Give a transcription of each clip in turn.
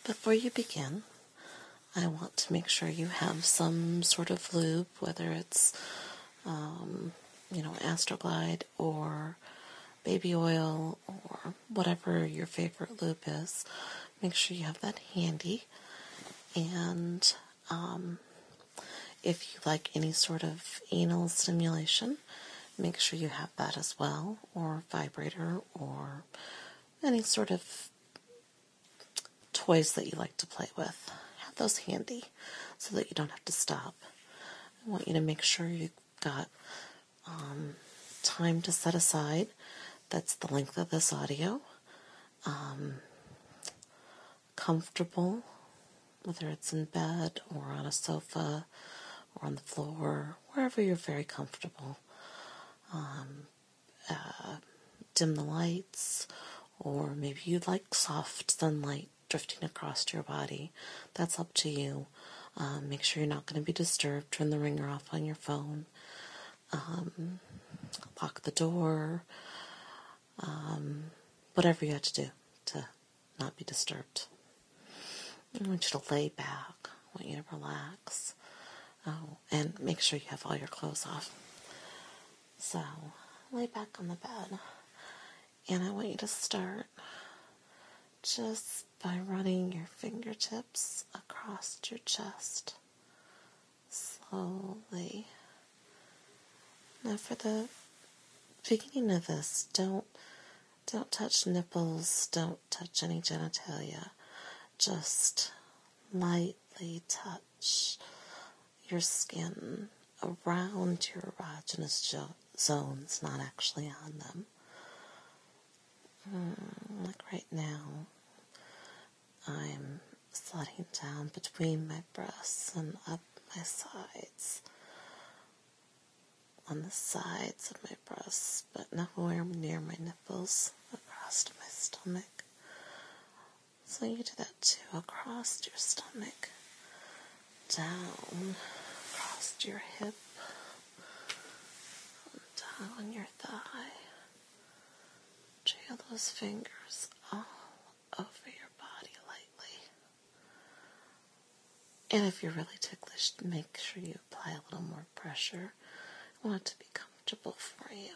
Before you begin, I want to make sure you have some sort of lube, whether it's, Astroglide or baby oil or whatever your favorite lube is. Make sure you have that handy. And if you like any sort of anal stimulation, make sure you have that as well, or vibrator, or any sort of toys that you like to play with. Have those handy so that you don't have to stop. I want you to make sure you've got time to set aside. That's the length of this audio. Comfortable, whether it's in bed or on a sofa or on the floor, wherever you're very comfortable. Dim the lights, or maybe you like soft sunlight drifting across your body. That's up to you. Make sure you're not going to be disturbed. Turn the ringer off on your phone. Lock the door. Whatever you have to do to not be disturbed. I want you to lay back. I want you to relax. And make sure you have all your clothes off. So, lay back on the bed. And I want you to start just by running your fingertips across your chest. Slowly. Now for the beginning of this, don't touch nipples, don't touch any genitalia. Just lightly touch your skin around your erogenous zones, not actually on them. Like right now, I'm sliding down between my breasts and up my sides. On the sides of my breasts, but nowhere near my nipples, across to my stomach. So you do that too, across your stomach, down, across your hip, down your thigh. Trail those fingers all over your body lightly. And if you're really ticklish, make sure you apply a little more pressure. I want it to be comfortable for you.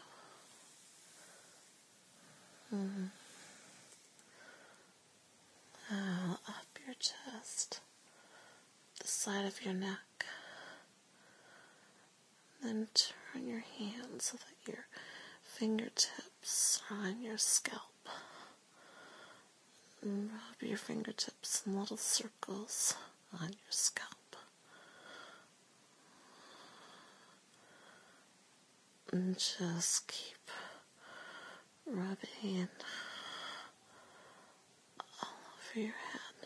Up your chest, the side of your neck. Then turn your hands so that your fingertips are on your scalp. And rub your fingertips in little circles on your scalp. And just keep rubbing all over your head.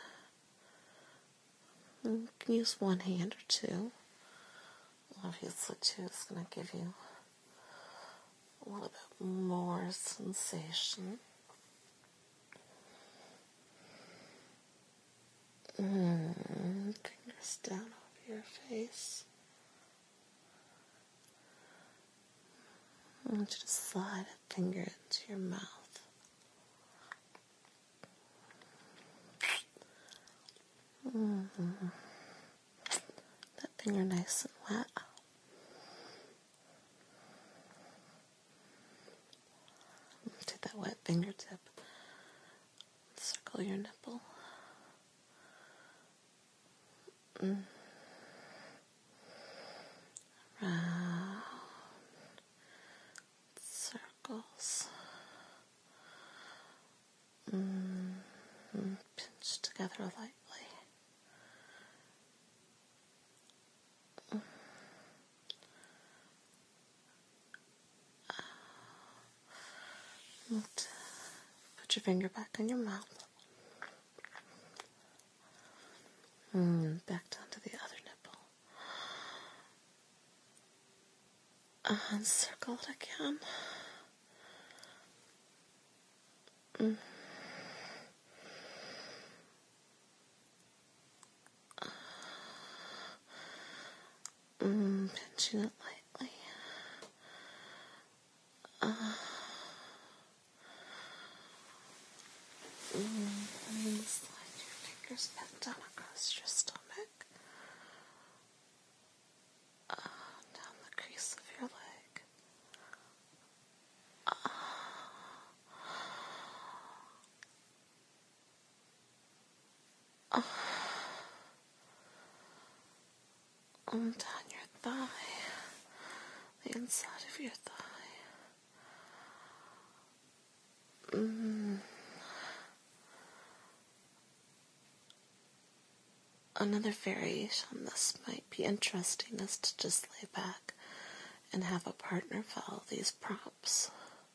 And you can use one hand or two. Obviously, two is going to give you a little bit more sensation. Fingers down over your face. I want you to slide a finger into your mouth. That finger nice and wet. Take that wet fingertip. Circle your nipple. Round circles. Pinch together lightly. Put your finger back in your mouth. Back down to the other nipple. Uncircle it again. Pinching it lightly. And slide your fingers back down across your stomach. Down the crease of your leg. Down your thigh. The inside of your thigh. Another variation this might be interesting is to just lay back and have a partner follow these prompts.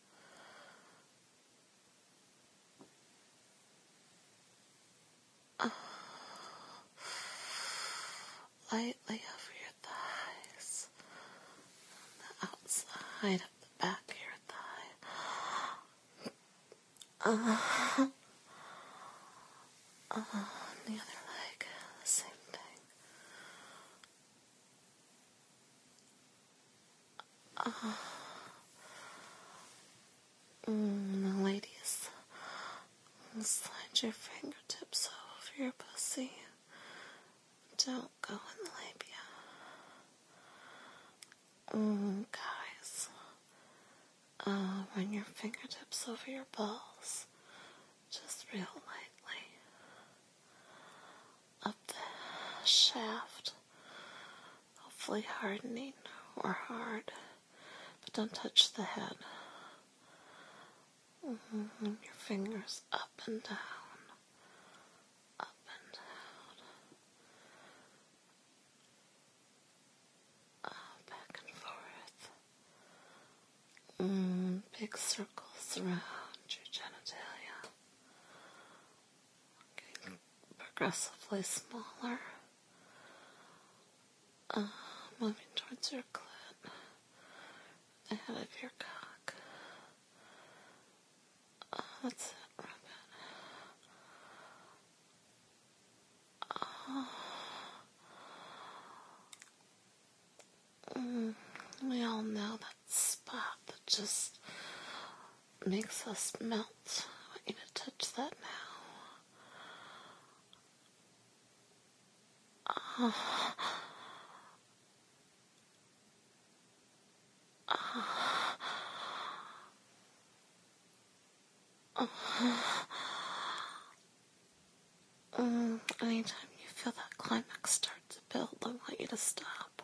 Lightly over your thighs, the outside of the back of your thigh. The other leg, the same thing. Ladies, slide your fingertips over your pussy. Don't go in the labia. Guys, run your fingertips over your balls, just real lightly, up the shaft, hopefully hardening or hard, but don't touch the head. Your fingers up and down, up and down, back and forth. Big circles around your genitalia, getting progressively smaller. Moving towards your clit, the head of your cock. That's it, rub it. We all know that spot that just makes us melt. I want you to touch that now. Anytime you feel that climax start to build, I want you to stop.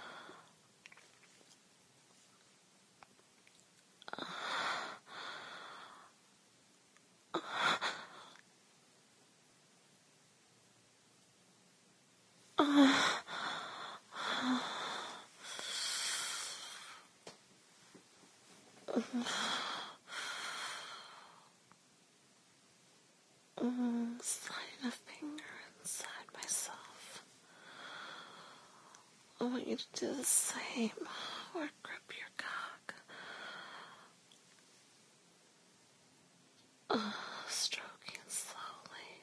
Sliding a finger inside myself. I want you to do the same, or grip your cock. Stroking slowly.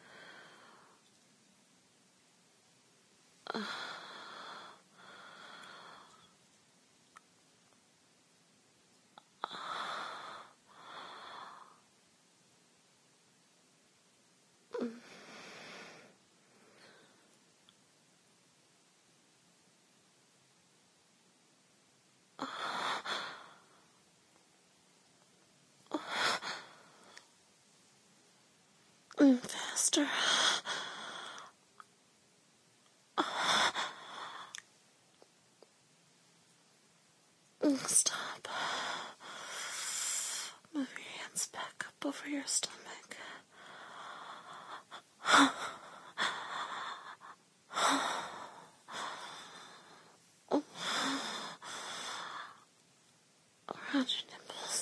Faster. Stop. Move your hands back up over your stomach. Around your nipples.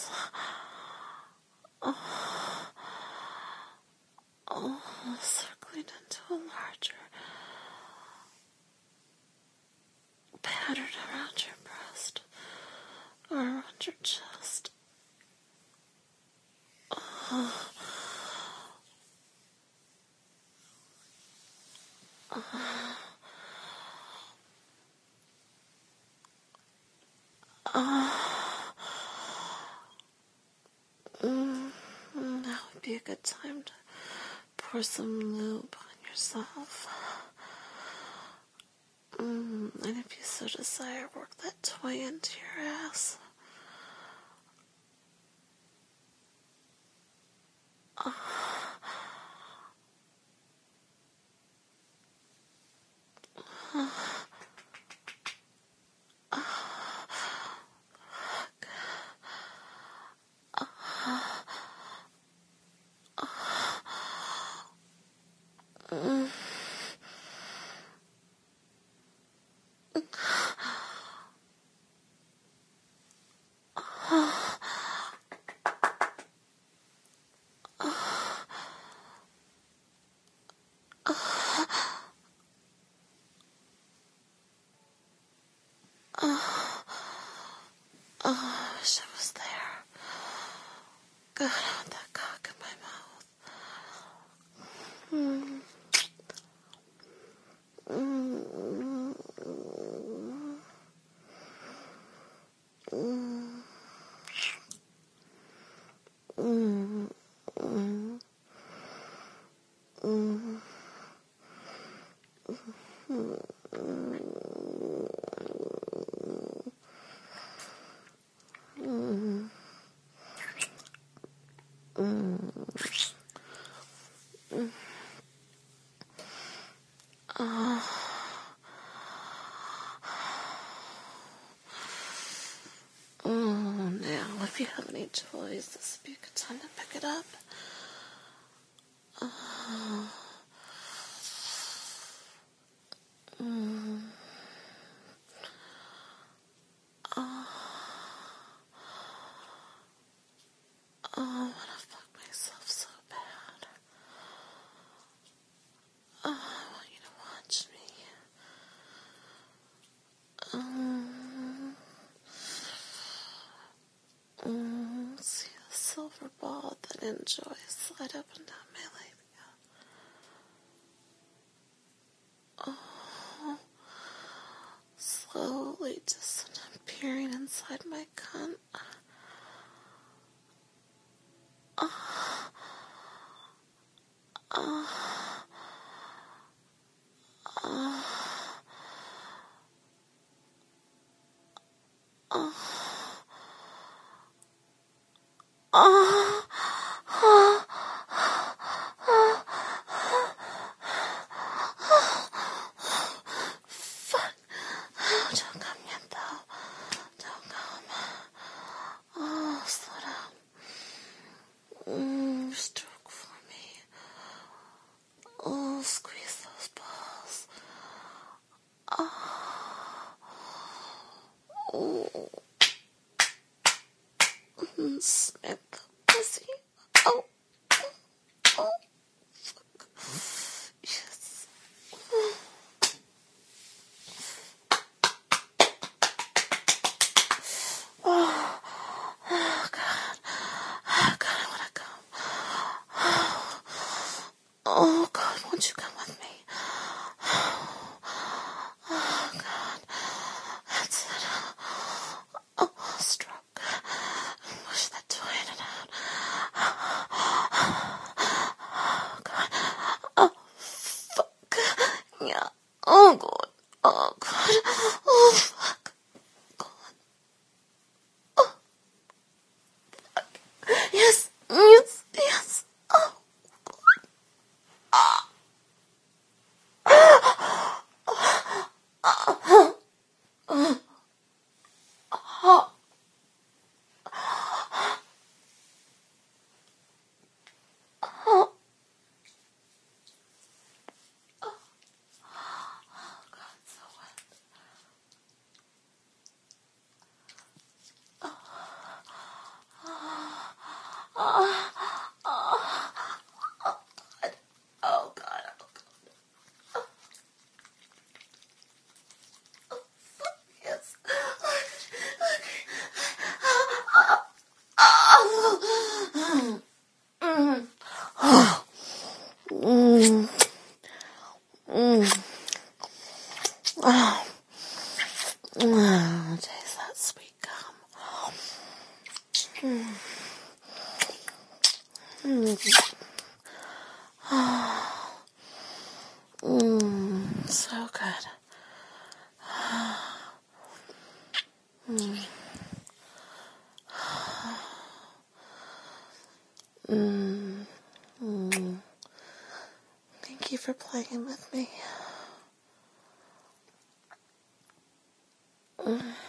Circling into a larger pattern around your breast or around your chest. Now would be a good time to pour some lube on your yourself. And if you so desire, work that toy into your ass. I wish I was there. God, I want that cock in my mouth. Now, if you have any toys, this would be a good time to pick it up. I want to fuck myself so bad. I want you to watch me. See the silver ball that enjoys slide up and down my labia. Oh, slowly disappearing inside my cunt. Fuck. Oh, don't come yet, though. Don't come. Oh, slow down. Stroke for me. Oh, squeeze those balls. Oh. Smack the pussy. Oh. Oh. Fuck. Yes. Oh, God. Oh, God, I want to come. Oh, God, won't you come with me? Oh, God. That's it. Oh, stroke. Push that toy in and out. Oh, God. Oh, fuck. Yeah. Oh, God. Oh, God. Oh, fuck. God. Oh, fuck. Yes. Yes. Yes. Oh, God. Oh. God, so wet. Thank you for playing with me.